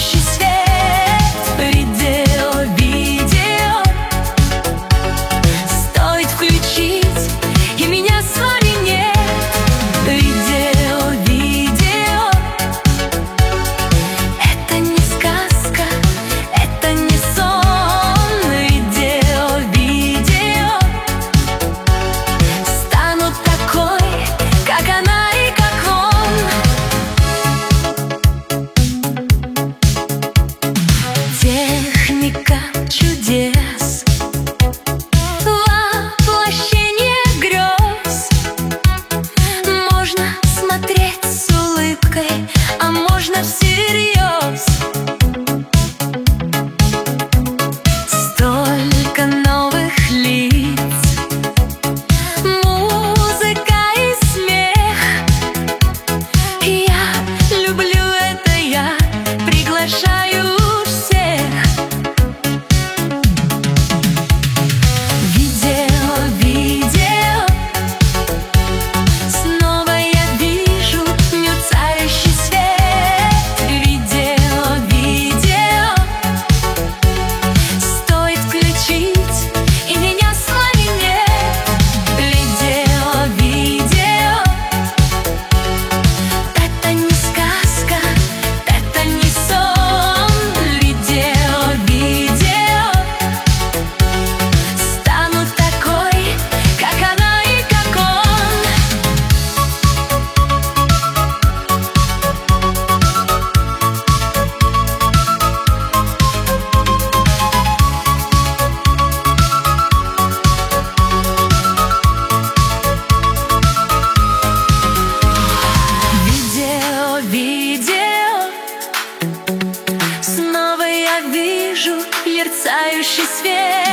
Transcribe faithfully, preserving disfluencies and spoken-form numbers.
мерцающий свет. Видео, видео, стоит включить, и меня с вами нет. Видео, видео, это не сказка, это не сон. Видео, видео, стану такой, как она и как он. Техника чудес, воплощение грез. Можно смотреть с улыбкой, а можно всерьез. Столько новых лиц, музыка и смех. Я люблю это, я приглашаю всех. Видео, видео, снова я вижу мерцающий свет. Видео, видео, стоит включить, и меня с вами нет. Видео, видео, это не сказка, это не сон. Видео, видео, стану такой, как она и как он. Видео, видео, снова я вижу мерцающий свет.